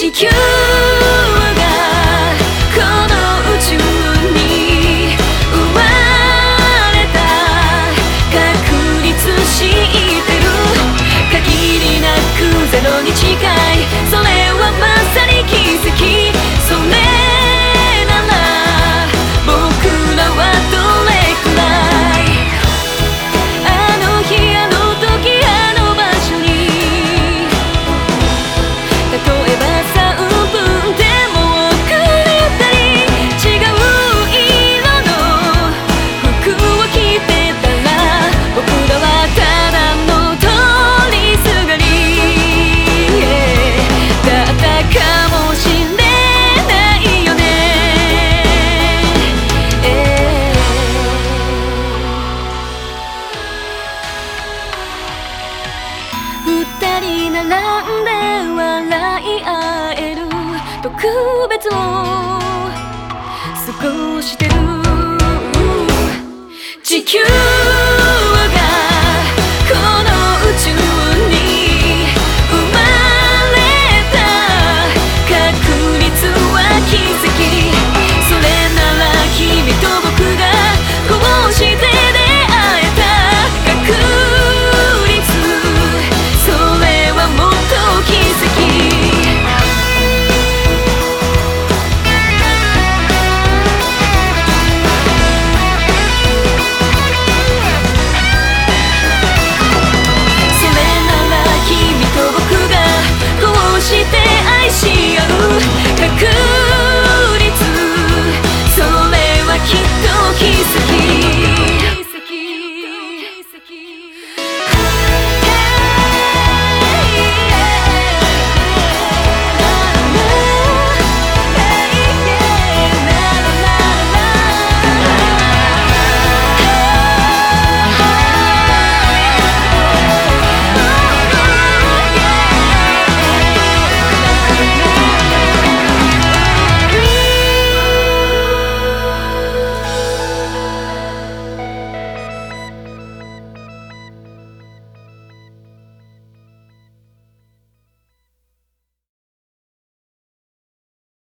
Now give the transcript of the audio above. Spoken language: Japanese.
地球がこの宇宙に生まれた確立してる限りなくゼロに近いそれはまさに奇跡それなら僕らはどれくらいあの日あの時あの場所に例えば3分でも遅れたり違う色の服を着てたら僕らはただの通りすがりだったかもしれないよね二人並んで笑い合える特別を過ごしてる地球